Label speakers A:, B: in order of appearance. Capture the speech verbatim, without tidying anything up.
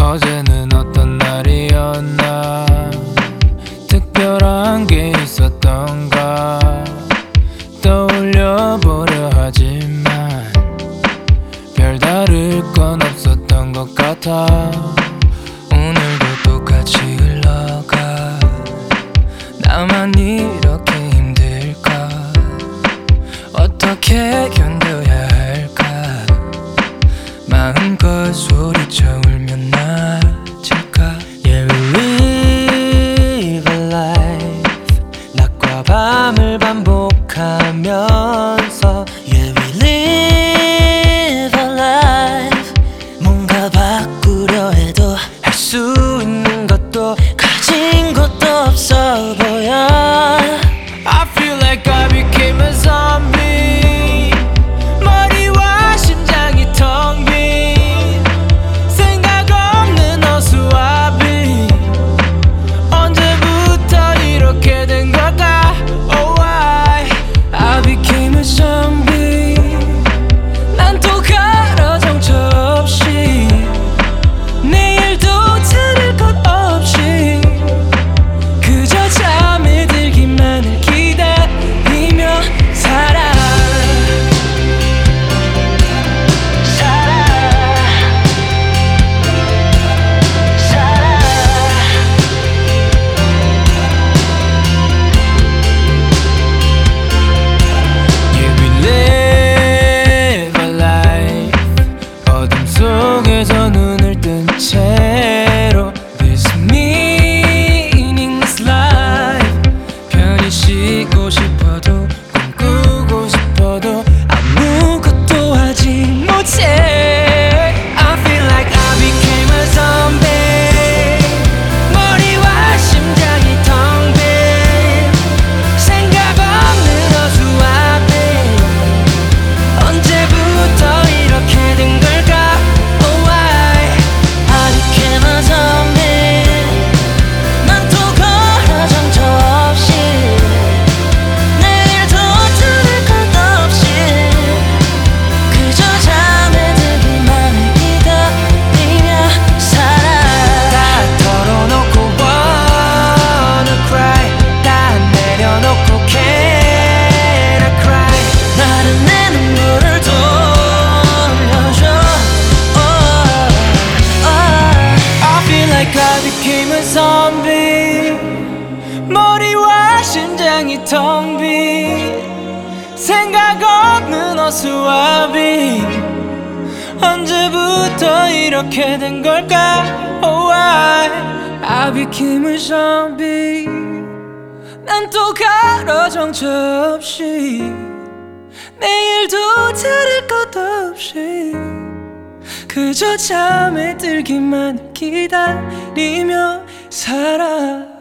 A: 어제는 어떤 날이었나, 특별한 게 있었던가 떠올려보려 하지만 별다를 건 없었던 것 같아. 오늘도 똑같이 흘러가. 나만 이렇게 힘들까? 어떻게 견뎌야 할까? 마음껏 소리쳐 울면 나아질까?
B: Yeah, we live a life. 낮과 밤을 반복하면서 Yeah, we live a life. 뭔가 바꾸려 해도 할 수 있는 것도 가진 것도 없어 보여.
A: I feel like I became a zombie. 머리와 심장이 텅 빈 생각 없는 어수아비. 언제부터 이렇게 된 걸까? Oh why I became a zombie. 난 또 가라 정처 없이 내일도 차릴 것 없이 그저 잠에 들기만을 기다리며 살아. 살아 살아. Yeah, we live a life. 어둠 속에서 눈을 뜬 채로 This meaningless life. 편히 쉬고 싶어도 꿈꾸고 싶어도 아무것도 하지 못해. I feel like I became a zombie. 머리와 심장이 텅 빈 생각 없는 어수아비. 언제부터 이렇게 된 걸까? Oh why
B: I became a zombie. 난 또 걸어 정처 없이 내일도 들을 것 없이 그저 잠에 들기만을 기다리며 살아.
A: 다 털어놓고 wanna cry. 다 내려놓고 can I cry.
B: 나는 내 눈물을 돌려줘. Oh, oh.
A: I feel like I became a zombie. 머리와 심장이 텅 빈 생각 없는 어수아비. 언제부터 이렇게 된 걸까? Oh why I became a zombie. 난 또 가로 정처 없이 내일도 다를 것 없이 그저 잠에 들기만 기다리며 살아.